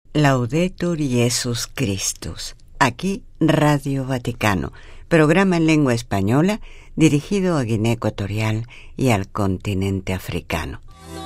Laudetur Jesus Christus. Aquí Radio Vaticano, programa en lengua española dirigido a Guinea Ecuatorial y al continente africano.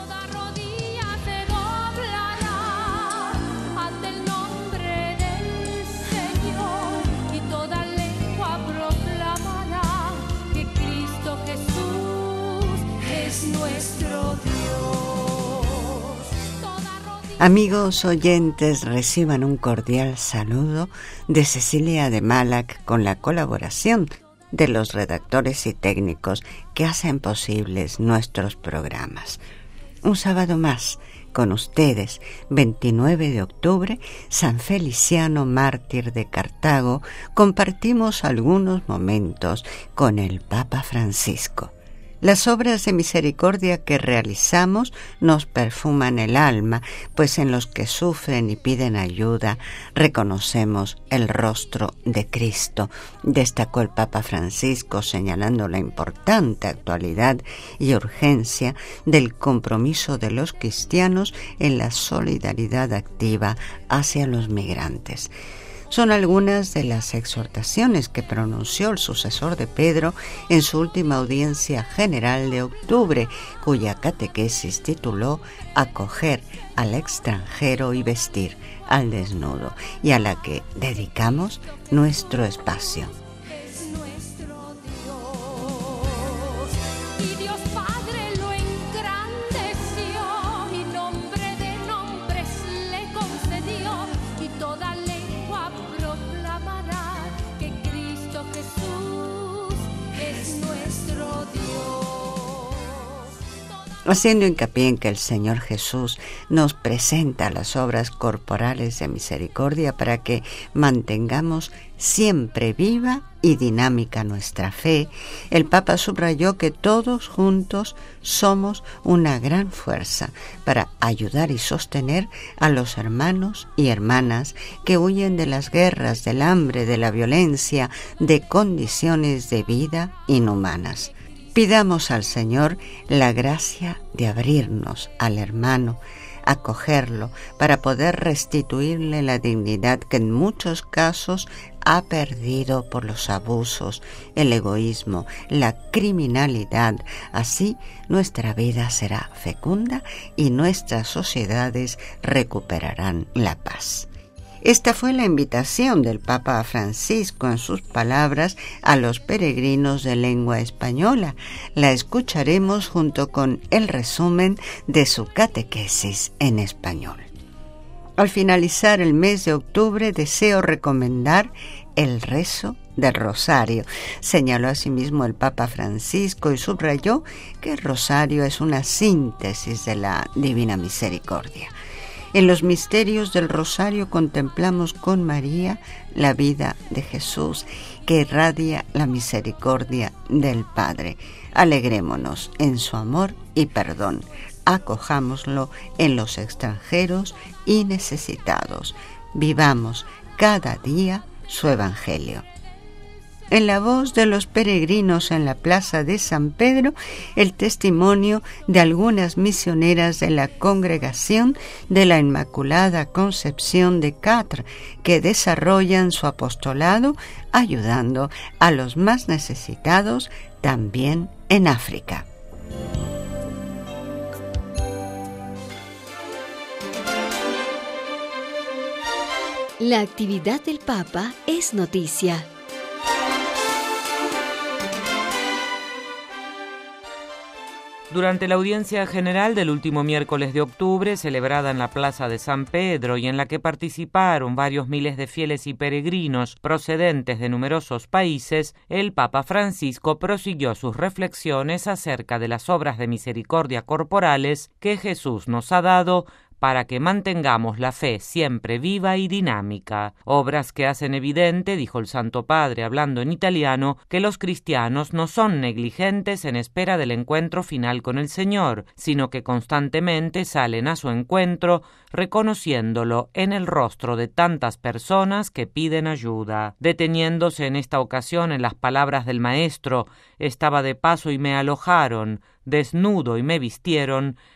Amigos oyentes, reciban un cordial saludo de Cecilia de Malac con la colaboración de los redactores y técnicos que hacen posibles nuestros programas. Un sábado más con ustedes, 29 de octubre, San Feliciano, mártir de Cartago, compartimos algunos momentos con el Papa Francisco. Las obras de misericordia que realizamos nos perfuman el alma, pues en los que sufren y piden ayuda reconocemos el rostro de Cristo, destacó el Papa Francisco, señalando la importante actualidad y urgencia del compromiso de los cristianos en la solidaridad activa hacia los migrantes. Son algunas de las exhortaciones que pronunció el sucesor de Pedro en su última audiencia general de octubre, cuya catequesis tituló Acoger al extranjero y vestir al desnudo, y a la que dedicamos nuestro espacio. Haciendo hincapié en que el Señor Jesús nos presenta las obras corporales de misericordia para que mantengamos siempre viva y dinámica nuestra fe, el Papa subrayó que todos juntos somos una gran fuerza para ayudar y sostener a los hermanos y hermanas que huyen de las guerras, del hambre, de la violencia, de condiciones de vida inhumanas. Pidamos al Señor la gracia de abrirnos al hermano, acogerlo, para poder restituirle la dignidad que en muchos casos ha perdido por los abusos, el egoísmo, la criminalidad. Así nuestra vida será fecunda y nuestras sociedades recuperarán la paz. Esta fue la invitación del Papa Francisco en sus palabras a los peregrinos de lengua española. La escucharemos junto con el resumen de su catequesis en español. Al finalizar el mes de octubre deseo recomendar el rezo del Rosario, señaló asimismo el Papa Francisco y subrayó que el Rosario es una síntesis de la Divina Misericordia. En los misterios del Rosario contemplamos con María la vida de Jesús, que irradia la misericordia del Padre. Alegrémonos en su amor y perdón. Acojámoslo en los extranjeros y necesitados. Vivamos cada día su Evangelio. En la voz de los peregrinos en la plaza de San Pedro, el testimonio de algunas misioneras de la Congregación de la Inmaculada Concepción de Catre, que desarrollan su apostolado ayudando a los más necesitados también en África. La actividad del Papa es noticia. Durante la audiencia general del último miércoles de octubre, celebrada en la Plaza de San Pedro y en la que participaron varios miles de fieles y peregrinos procedentes de numerosos países, el Papa Francisco prosiguió sus reflexiones acerca de las obras de misericordia corporales que Jesús nos ha dado para que mantengamos la fe siempre viva y dinámica. Obras que hacen evidente, dijo el Santo Padre hablando en italiano, que los cristianos no son negligentes en espera del encuentro final con el Señor, sino que constantemente salen a su encuentro, reconociéndolo en el rostro de tantas personas que piden ayuda. Deteniéndose en esta ocasión en las palabras del Maestro, estaba de paso y me alojaron, desnudo y me vistieron,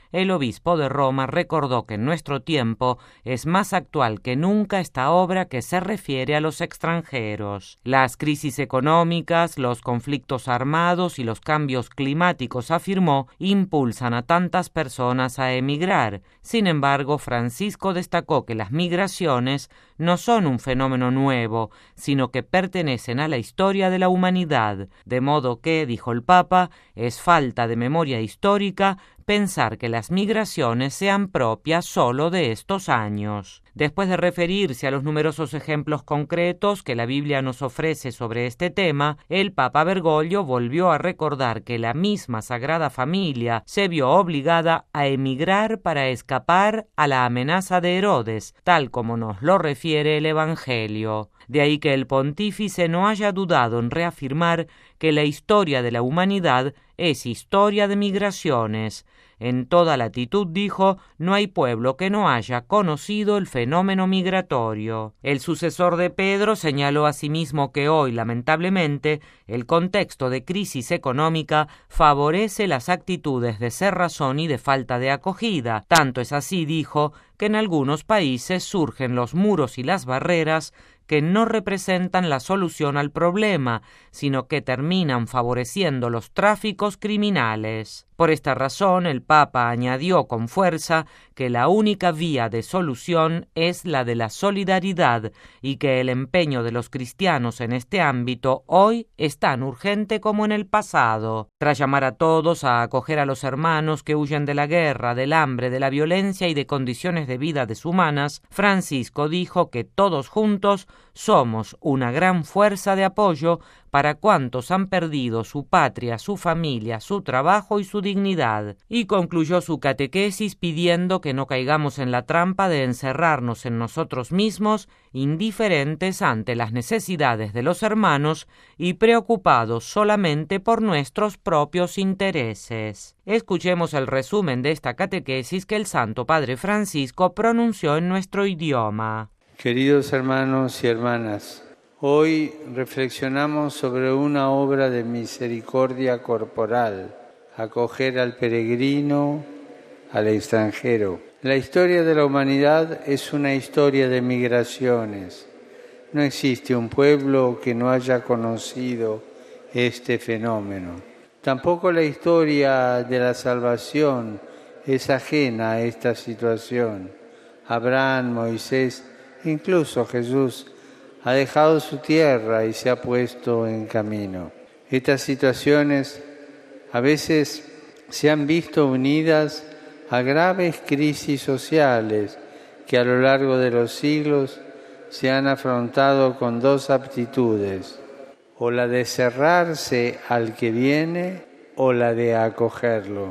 el obispo de Roma recordó que en nuestro tiempo es más actual que nunca esta obra que se refiere a los extranjeros. Las crisis económicas, los conflictos armados y los cambios climáticos, afirmó, impulsan a tantas personas a emigrar. Sin embargo, Francisco destacó que las migraciones no son un fenómeno nuevo, sino que pertenecen a la historia de la humanidad, de modo que, dijo el Papa, es falta de memoria histórica pensar que las migraciones sean propias solo de estos años. Después de referirse a los numerosos ejemplos concretos que la Biblia nos ofrece sobre este tema, el Papa Bergoglio volvió a recordar que la misma Sagrada Familia se vio obligada a emigrar para escapar a la amenaza de Herodes, tal como nos lo refiere el Evangelio. De ahí que el pontífice no haya dudado en reafirmar que la historia de la humanidad es historia de migraciones. En toda latitud, dijo, no hay pueblo que no haya conocido el fenómeno migratorio. El sucesor de Pedro señaló asimismo que hoy, lamentablemente, el contexto de crisis económica favorece las actitudes de cerrazón y de falta de acogida. Tanto es así, dijo, que en algunos países surgen los muros y las barreras que no representan la solución al problema, sino que terminan favoreciendo los tráficos criminales. Por esta razón, el Papa añadió con fuerza que la única vía de solución es la de la solidaridad y que el empeño de los cristianos en este ámbito hoy es tan urgente como en el pasado. Tras llamar a todos a acoger a los hermanos que huyen de la guerra, del hambre, de la violencia y de condiciones de vida deshumanas, Francisco dijo que todos juntos somos una gran fuerza de apoyo para cuantos han perdido su patria, su familia, su trabajo y su dignidad, y concluyó su catequesis pidiendo que no caigamos en la trampa de encerrarnos en nosotros mismos, indiferentes ante las necesidades de los hermanos y preocupados solamente por nuestros propios intereses. Escuchemos el resumen de esta catequesis que el Santo Padre Francisco pronunció en nuestro idioma. Queridos hermanos y hermanas, hoy reflexionamos sobre una obra de misericordia corporal, acoger al peregrino, al extranjero. La historia de la humanidad es una historia de migraciones. No existe un pueblo que no haya conocido este fenómeno. Tampoco la historia de la salvación es ajena a esta situación. Abraham, Moisés, incluso Jesús ha dejado su tierra y se ha puesto en camino. Estas situaciones a veces se han visto unidas a graves crisis sociales que a lo largo de los siglos se han afrontado con dos aptitudes, o la de cerrarse al que viene o la de acogerlo.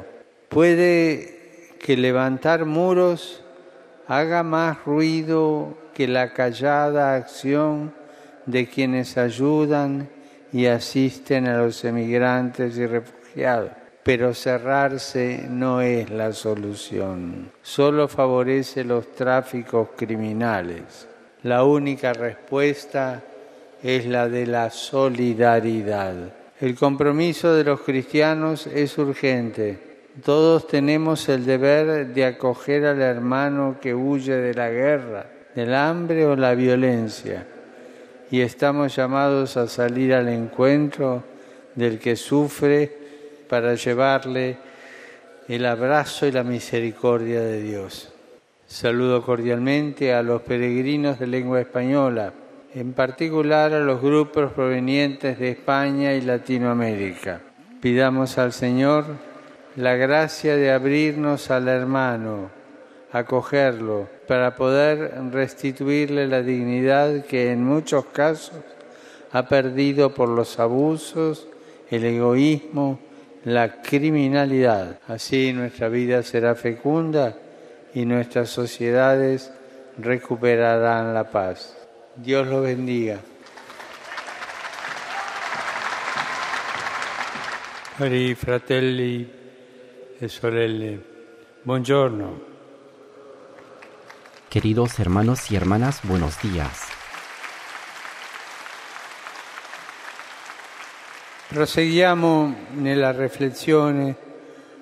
Puede que levantar muros haga más ruido que la callada acción de quienes ayudan y asisten a los emigrantes y refugiados. Pero cerrarse no es la solución, solo favorece los tráficos criminales. La única respuesta es la de la solidaridad. El compromiso de los cristianos es urgente. Todos tenemos el deber de acoger al hermano que huye de la guerra, del hambre o la violencia, y estamos llamados a salir al encuentro del que sufre para llevarle el abrazo y la misericordia de Dios. Saludo cordialmente a los peregrinos de lengua española, en particular a los grupos provenientes de España y Latinoamérica. Pidamos al Señor la gracia de abrirnos al hermano, acogerlo, para poder restituirle la dignidad que en muchos casos ha perdido por los abusos, el egoísmo, la criminalidad. Así nuestra vida será fecunda y nuestras sociedades recuperarán la paz. Dios los bendiga. Cari fratelli e sorelle, buongiorno. Queridos hermanos y hermanas, buenos días. Proseguiamo nella riflessione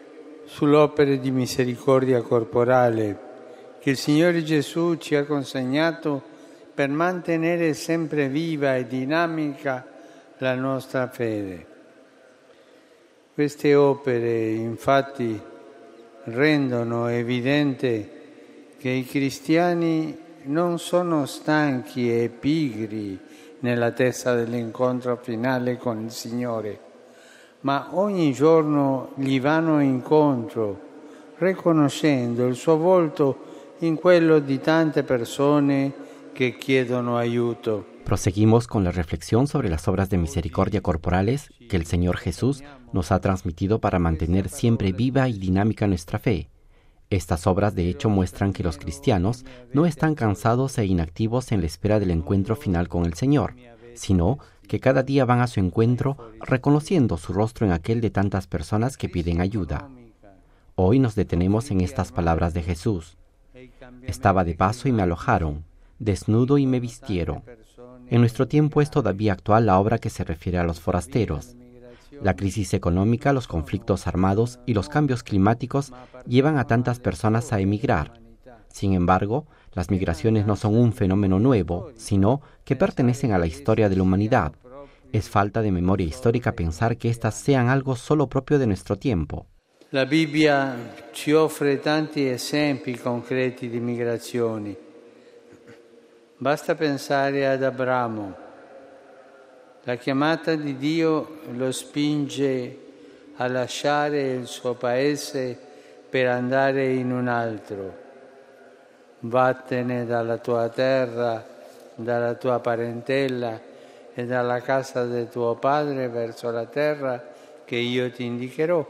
sulle opere di misericordia corporale che il Signore Gesù ci ha consegnato per mantenere sempre viva e dinamica la nostra fede. Queste opere, infatti, rendono evidente che i cristiani non sono stanchi e pigri nell'attesa dell'incontro finale con il Signore, ma ogni giorno gli vanno incontro, riconoscendo il suo volto in quello di tante persone que chiedono ayudo. Proseguimos con la reflexión sobre las obras de misericordia corporales que el Señor Jesús nos ha transmitido para mantener siempre viva y dinámica nuestra fe. Estas obras de hecho muestran que los cristianos no están cansados e inactivos en la espera del encuentro final con el Señor, sino que cada día van a su encuentro reconociendo su rostro en aquel de tantas personas que piden ayuda. Hoy nos detenemos en estas palabras de Jesús. Estaba de paso y me alojaron, desnudo y me vistieron. En nuestro tiempo es todavía actual la obra que se refiere a los forasteros. La crisis económica, los conflictos armados y los cambios climáticos llevan a tantas personas a emigrar. Sin embargo, las migraciones no son un fenómeno nuevo, sino que pertenecen a la historia de la humanidad. Es falta de memoria histórica pensar que éstas sean algo solo propio de nuestro tiempo. La Bibbia ci offre tanti esempi concreti di migrazioni. Basta pensare ad Abramo. La chiamata di Dio lo spinge a lasciare il suo paese per andare in un altro. Vattene dalla tua terra, dalla tua parentela e dalla casa di tuo padre verso la terra che io ti indicherò.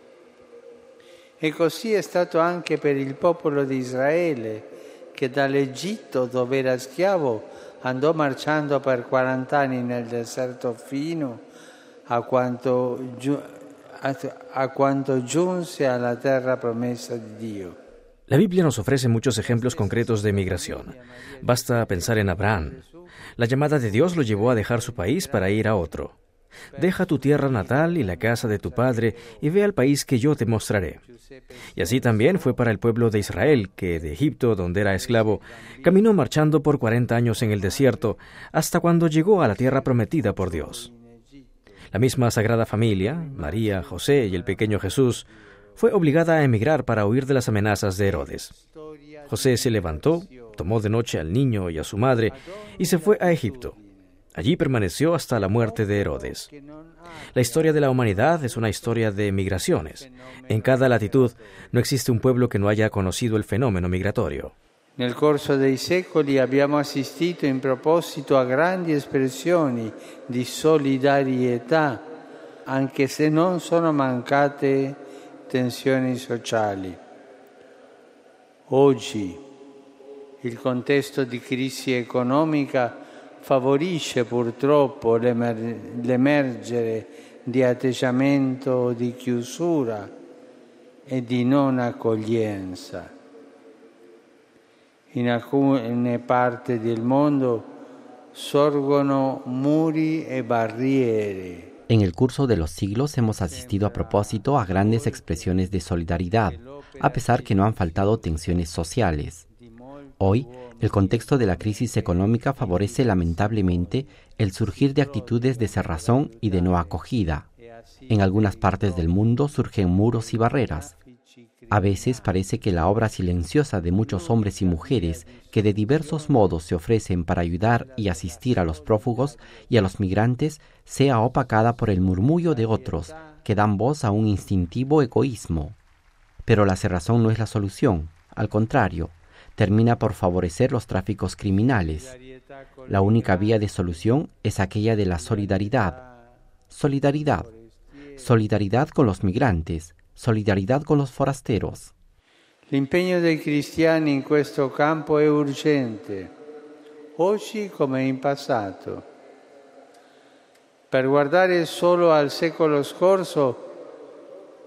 E così è stato anche per il popolo di Israele, che dall'Egitto, dove era schiavo, andò marciando per 40 anni nel deserto fino a quanto giunse alla terra promessa di Dio. La Biblia nos ofrece muchos ejemplos concretos de migración. Basta pensar en Abraham. La llamada de Dios lo llevó a dejar su país para ir a otro. Deja tu tierra natal y la casa de tu padre y ve al país que yo te mostraré. Y así también fue para el pueblo de Israel, que de Egipto, donde era esclavo, caminó marchando por 40 años en el desierto, hasta cuando llegó a la tierra prometida por Dios. La misma Sagrada Familia, María, José y el pequeño Jesús, fue obligada a emigrar para huir de las amenazas de Herodes. José se levantó, tomó de noche al niño y a su madre y se fue a Egipto. Allí permaneció hasta la muerte de Herodes. La historia de la humanidad es una historia de migraciones. En cada latitud no existe un pueblo que no haya conocido el fenómeno migratorio. Nel corso dei secoli abbiamo assistito in proposito a grandi espressioni di solidarietà, anche se non sono mancate tensioni sociali. Oggi il contesto di crisi economica favorisce purtroppo l'emergere di atteggiamento di chiusura e di non accoglienza. In alcune parti del mondo sorgono muri e barriere. En el curso de los siglos hemos asistido a propósito a grandes expresiones de solidaridad, a pesar que no han faltado tensiones sociales. Hoy, el contexto de la crisis económica favorece lamentablemente el surgir de actitudes de cerrazón y de no acogida. En algunas partes del mundo surgen muros y barreras. A veces parece que la obra silenciosa de muchos hombres y mujeres que de diversos modos se ofrecen para ayudar y asistir a los prófugos y a los migrantes sea opacada por el murmullo de otros que dan voz a un instintivo egoísmo. Pero la cerrazón no es la solución, al contrario, termina por favorecer los tráficos criminales. La única vía de solución es aquella de la solidaridad. Solidaridad. Solidaridad con los migrantes. Solidaridad con los forasteros. L'impegno dei cristiani in questo campo è urgente, oggi come in passato. Per guardare solo al secolo scorso,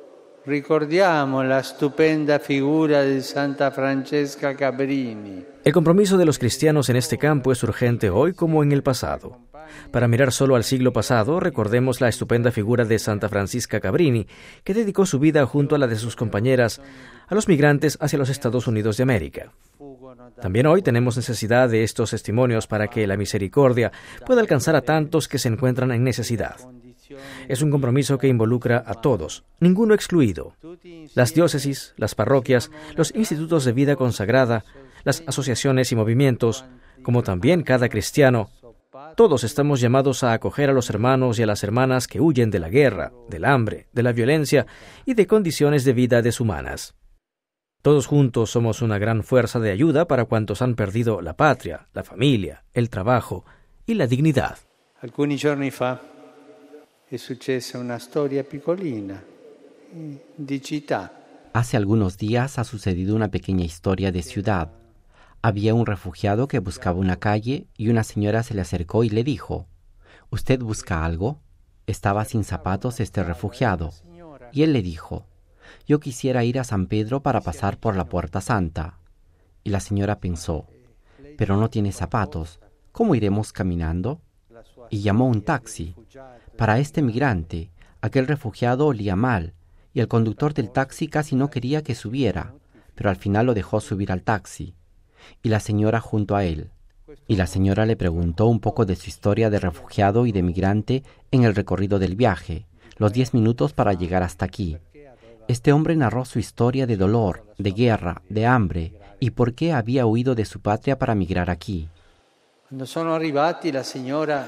ricordiamo la stupenda figura de Santa Francesca Cabrini. El compromiso de los cristianos en este campo es urgente hoy como en el pasado. Para mirar solo al siglo pasado, recordemos la estupenda figura de Santa Francisca Cabrini, que dedicó su vida junto a la de sus compañeras a los migrantes hacia los Estados Unidos de América. También hoy tenemos necesidad de estos testimonios para que la misericordia pueda alcanzar a tantos que se encuentran en necesidad. Es un compromiso que involucra a todos, ninguno excluido. Las diócesis, las parroquias, los institutos de vida consagrada, las asociaciones y movimientos, como también cada cristiano, todos estamos llamados a acoger a los hermanos y a las hermanas que huyen de la guerra, del hambre, de la violencia y de condiciones de vida deshumanas. Todos juntos somos una gran fuerza de ayuda para cuantos han perdido la patria, la familia, el trabajo y la dignidad. Alcuni giorni fa è successa una storia piccolina di città. Hace algunos días ha sucedido una pequeña historia de ciudad. Había un refugiado que buscaba una calle y una señora se le acercó y le dijo: ¿Usted busca algo? Estaba sin zapatos este refugiado. Y él le dijo: yo quisiera ir a San Pedro para pasar por la Puerta Santa. Y la señora pensó: pero no tiene zapatos, ¿cómo iremos caminando? Y llamó un taxi. Para este migrante, aquel refugiado olía mal, y el conductor del taxi casi no quería que subiera, pero al final lo dejó subir al taxi. Y la señora junto a él. Y la señora le preguntó un poco de su historia de refugiado y de migrante en el recorrido del viaje, los 10 minutos para llegar hasta aquí. Este hombre narró su historia de dolor, de guerra, de hambre, y por qué había huido de su patria para migrar aquí. Cuando sono arrivati, la signora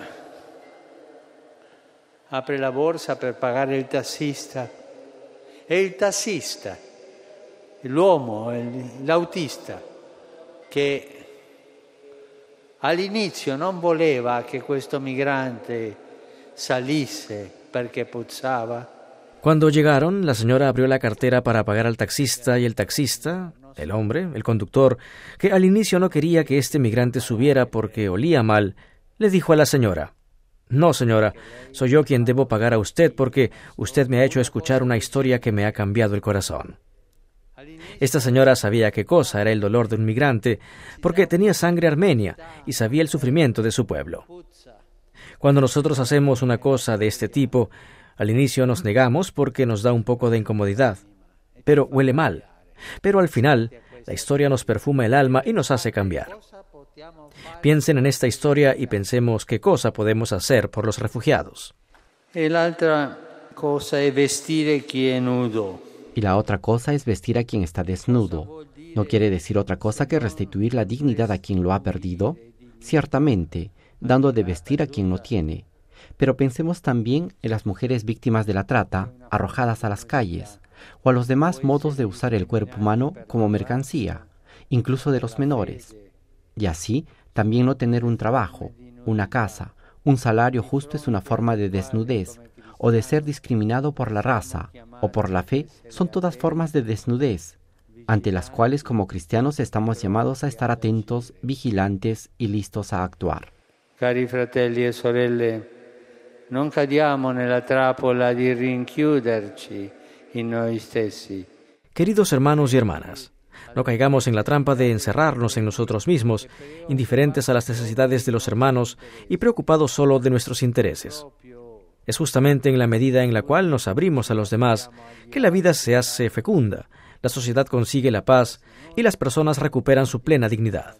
apre la borsa per pagare il tassista. E il tassista, l'uomo, l'autista, che all'inizio non voleva che questo migrante salisse perché puzzava. Cuando llegaron, la señora abrió la cartera para pagar al taxista y el taxista, el hombre, el conductor, que al inicio no quería que este migrante subiera porque olía mal, le dijo a la señora: no, señora, soy yo quien debo pagar a usted porque usted me ha hecho escuchar una historia que me ha cambiado el corazón. Esta señora sabía qué cosa era el dolor de un migrante porque tenía sangre armenia y sabía el sufrimiento de su pueblo. Cuando nosotros hacemos una cosa de este tipo, al inicio nos negamos porque nos da un poco de incomodidad, pero huele mal. Pero al final, la historia nos perfuma el alma y nos hace cambiar. Piensen en esta historia y pensemos qué cosa podemos hacer por los refugiados. Y la otra cosa es vestir a quien nudo. Y la otra cosa es vestir a quien está desnudo. ¿No quiere decir otra cosa que restituir la dignidad a quien lo ha perdido? Ciertamente, dando de vestir a quien no tiene. Pero pensemos también en las mujeres víctimas de la trata, arrojadas a las calles, o a los demás modos de usar el cuerpo humano como mercancía, incluso de los menores. Y así, también no tener un trabajo, una casa, un salario justo es una forma de desnudez, o de ser discriminado por la raza o por la fe, son todas formas de desnudez, ante las cuales como cristianos estamos llamados a estar atentos, vigilantes y listos a actuar. Cari fratelli e sorelle, non cadiamo nella trappola di rinchiuderci in noi stessi. Queridos hermanos y hermanas, no caigamos en la trampa de encerrarnos en nosotros mismos, indiferentes a las necesidades de los hermanos y preocupados solo de nuestros intereses. Es justamente en la medida en la cual nos abrimos a los demás que la vida se hace fecunda, la sociedad consigue la paz y las personas recuperan su plena dignidad.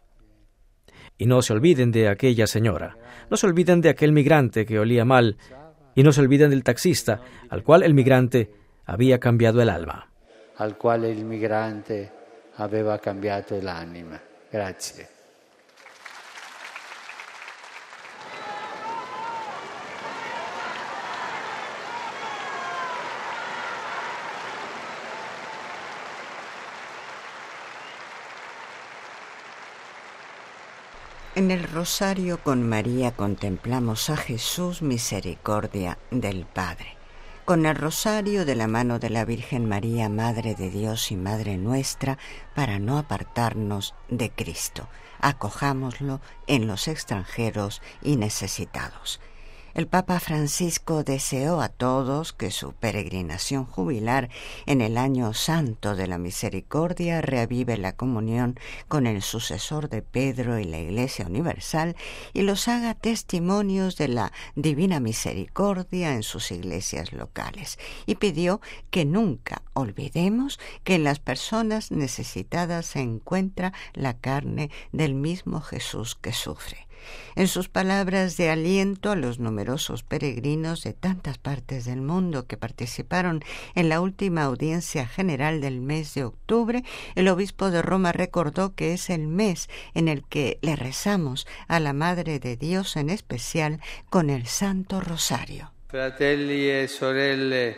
Y no se olviden de aquella señora, no se olviden de aquel migrante que olía mal, y no se olviden del taxista, al cual el migrante había cambiado el alma. Al cual el migrante aveva cambiato l'anima. Grazie. En el Rosario con María contemplamos a Jesús, misericordia del Padre. Con el Rosario de la mano de la Virgen María, Madre de Dios y Madre nuestra, para no apartarnos de Cristo. Acojámoslo en los extranjeros y necesitados. El Papa Francisco deseó a todos que su peregrinación jubilar en el Año Santo de la Misericordia reavive la comunión con el sucesor de Pedro y la Iglesia Universal y los haga testimonios de la Divina Misericordia en sus iglesias locales. Y pidió que nunca olvidemos que en las personas necesitadas se encuentra la carne del mismo Jesús que sufre. En sus palabras de aliento a los numerosos peregrinos de tantas partes del mundo que participaron en la última audiencia general del mes de octubre, el obispo de Roma recordó que es el mes en el que le rezamos a la Madre de Dios, en especial con el Santo Rosario. Fratelli e sorelle,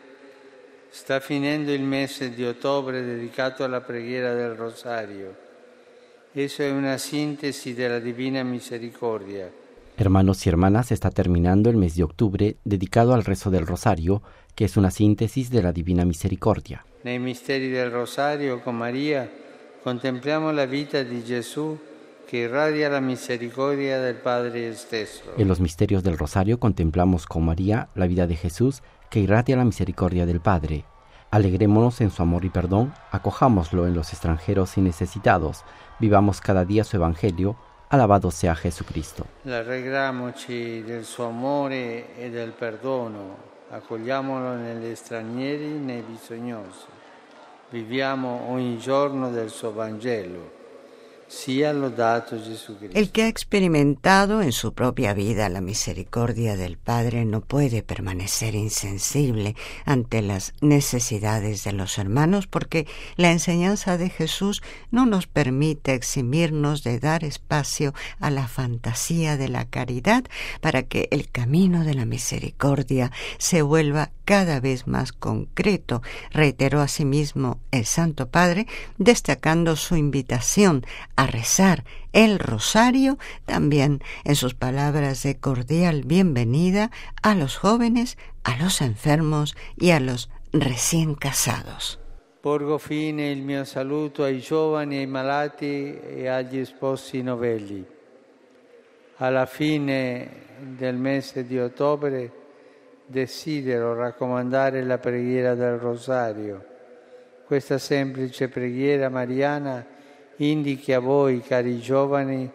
sta finendo il mese di ottobre dedicato alla preghiera del Rosario. Eso es una síntesis de la Divina Misericordia. Hermanos y hermanas, está terminando el mes de octubre dedicado al rezo del Rosario, que es una síntesis de la Divina Misericordia. Nei misteri del Rosario con María contempliamo la vita di Gesù que irradia la misericordia del Padre stesso. En los misterios del Rosario contemplamos con María la vida de Jesús, que irradia la misericordia del Padre. Alegrémonos en su amor y perdón, acojámoslo en los extranjeros y necesitados, vivamos cada día su Evangelio, alabado sea Jesucristo. Rallegriamoci del suo amore e del perdono, accogliamolo negli stranieri, nei bisognosi. Viviamo ogni giorno del suo Vangelo. Sia lodato Jesucristo. El que ha experimentado en su propia vida la misericordia del Padre no puede permanecer insensible ante las necesidades de los hermanos, porque la enseñanza de Jesús no nos permite eximirnos de dar espacio a la fantasía de la caridad para que el camino de la misericordia se vuelva cada vez más concreto, reiteró asimismo el Santo Padre, destacando su invitación a rezar el rosario, también en sus palabras de cordial bienvenida a los jóvenes, a los enfermos y a los recién casados. Porgo fine il mio saluto ai giovani, ai malati e agli sposi novelli. Alla fine del mese di ottobre desidero raccomandare la preghiera del Rosario. Questa semplice preghiera mariana indichi a voi, cari giovani,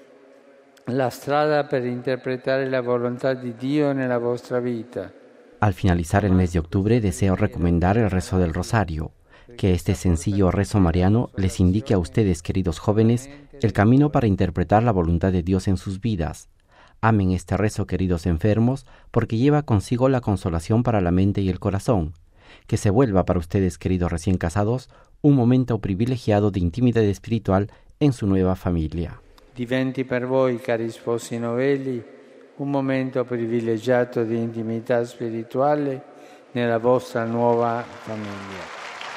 la strada per interpretare la volontà di Dio nella vostra vita. Al finalizar el mes de octubre deseo recomendar el rezo del Rosario, que este sencillo rezo mariano les indique a ustedes, queridos jóvenes, el camino para interpretar la voluntad de Dios en sus vidas. Amen este rezo, queridos enfermos, porque lleva consigo la consolación para la mente y el corazón. Que se vuelva para ustedes, queridos recién casados, un momento privilegiado de intimidad espiritual en su nueva familia. Diventi per voi, cari sposi novelli, un momento privilegiato di intimità spirituale nella vostra nuova famiglia.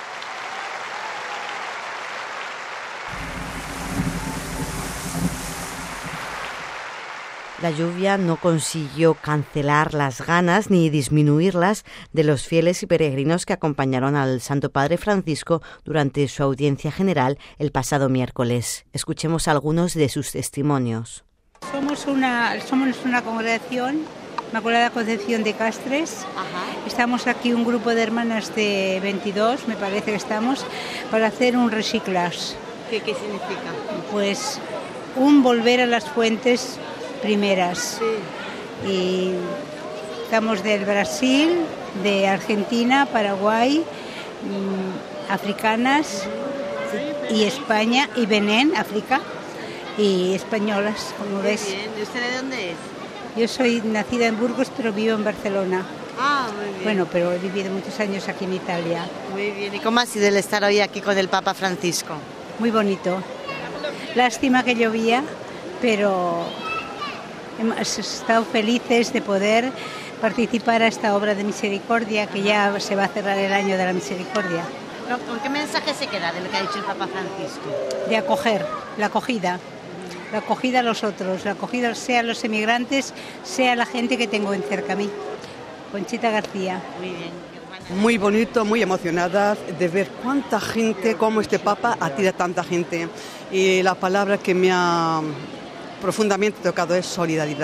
La lluvia no consiguió cancelar las ganas ni disminuirlas de los fieles y peregrinos que acompañaron al Santo Padre Francisco durante su audiencia general el pasado miércoles. Escuchemos algunos de sus testimonios. Somos una congregación, Inmaculada Concepción de Castres. Estamos aquí un grupo de hermanas de 22, me parece que estamos, para hacer un reciclaje. ¿Qué significa? Pues un volver a las fuentes primeras. Sí. Y estamos del Brasil, de Argentina, Paraguay, africanas y España y Benín, África, y españolas, como ves. Bien. ¿Y usted de dónde es? Yo soy nacida en Burgos, pero vivo en Barcelona. Ah, muy bien. Bueno, pero he vivido muchos años aquí en Italia. Muy bien. ¿Y cómo ha sido el estar hoy aquí con el Papa Francisco? Muy bonito. Lástima que llovía, pero hemos estado felices de poder participar a esta obra de misericordia, que ya se va a cerrar el año de la misericordia. ¿Con qué mensaje se queda de lo que ha dicho el Papa Francisco? De acoger, la acogida a los otros, la acogida sea a los emigrantes, sea la gente que tengo en cerca a mí. Conchita García. Muy bien. Muy bonito, muy emocionada de ver cuánta gente, cómo este Papa atira tanta gente. Y la palabra que me ha profundamente tocado es solidaridad.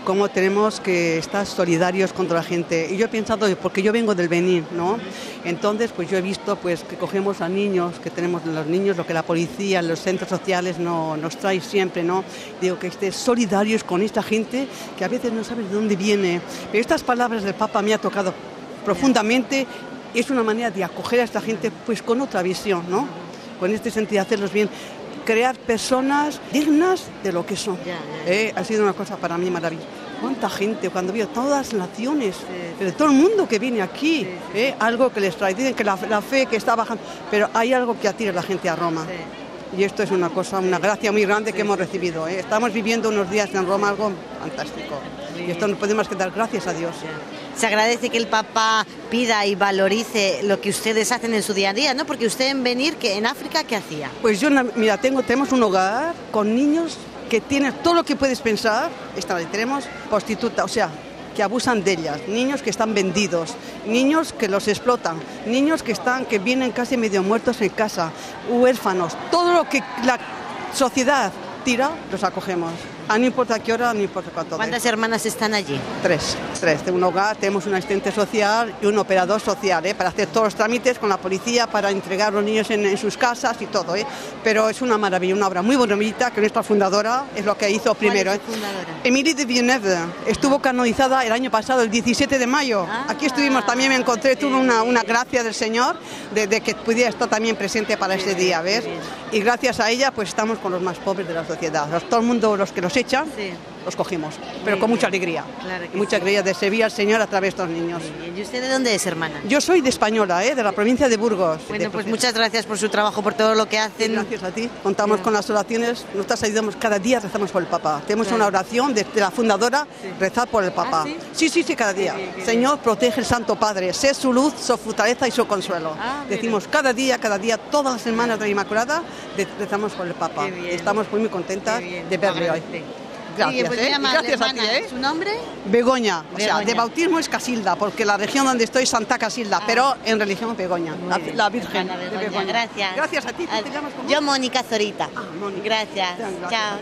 cómo tenemos que estar solidarios contra la gente. Y yo he pensado, porque yo vengo del Benín, ¿no? Entonces, pues yo he visto pues que cogemos a niños, que tenemos los niños, lo que la policía, los centros sociales nos trae siempre, ¿no? Digo que estés solidarios con esta gente que a veces no sabes de dónde viene. Pero estas palabras del Papa me ha tocado profundamente. Es una manera de acoger a esta gente pues con otra visión, ¿no? Con este sentido de hacerlos bien. Crear personas dignas de lo que son. Ha sido una cosa para mí maravillosa. Cuánta gente, cuando veo todas las naciones, de todo el mundo que viene aquí, algo que les trae. Dicen que la fe que está bajando, pero hay algo que atira a la gente a Roma. Y esto es una cosa, una gracia muy grande que hemos recibido. Estamos viviendo unos días en Roma, algo fantástico. Y esto no podemos que dar gracias a Dios. Se agradece que el Papa pida y valorice lo que ustedes hacen en su día a día, ¿no? Porque usted en venir, que en África, ¿qué hacía? Pues yo, mira, tenemos un hogar con niños que tienen todo lo que puedes pensar. Tenemos prostitutas, o sea, que abusan de ellas, niños que están vendidos, niños que los explotan, niños que vienen casi medio muertos en casa, huérfanos, todo lo que la sociedad tira, los acogemos. No importa qué hora, no importa cuánto. ¿Cuántas hermanas están allí? Tres. De un hogar tenemos un asistente social y un operador social, para hacer todos los trámites con la policía, para entregar a los niños en sus casas y todo. Pero es una maravilla, una obra muy bonita que nuestra fundadora es lo que hizo primero. ¿Cuál es su fundadora? Emilie de Villeneuve. Estuvo canonizada el año pasado, el 17 de mayo. Aquí estuvimos, también me encontré, tuve una gracia del Señor de que pudiera estar también presente para ese día, ¿ves? Y gracias a ella pues estamos con los más pobres de la sociedad. Todo el mundo, los que los echan, los cogimos, pero con mucha alegría. Claro que mucha alegría de servir al Señor a través de estos niños. ¿Y usted de dónde es, hermana? Yo soy de Española, de la provincia de Burgos. Bueno, pues muchas gracias por su trabajo, por todo lo que hacen. Gracias a ti. Contamos con las oraciones, nosotras ayudamos cada día, rezamos por el Papa. Tenemos una oración de la fundadora, rezar por el Papa. Sí, cada día. Señor, protege el Santo Padre, sé su luz, su fortaleza y su consuelo. Decimos cada día, todas las semanas de la Inmaculada, rezamos por el Papa. Estamos muy contentas de verle hoy. Gracias, pues gracias hermana, a ti. ¿Su nombre? Begoña. O sea, de bautismo es Casilda, porque la región donde estoy es Santa Casilda, pero en religión Begoña, la Virgen de Begoña. Gracias. Gracias a ti. ¿Tú te llamas cómo? Yo, Mónica Zorita. Mónica. Gracias. Chao.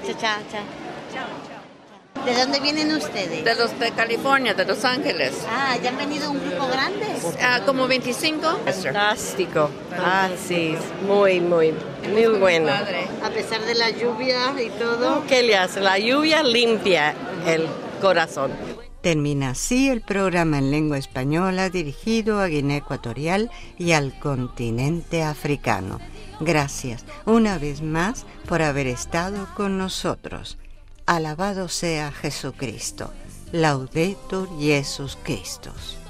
¿De dónde vienen ustedes? De California, de Los Ángeles. ¿Ya han venido un grupo grande? Como 25. Fantástico. Sí, muy bueno. A pesar de la lluvia y todo. ¿Qué le hace? La lluvia limpia el corazón. Termina así el programa en lengua española dirigido a Guinea Ecuatorial y al continente africano. Gracias una vez más por haber estado con nosotros. Alabado sea Jesucristo. Laudetur Jesus Christus.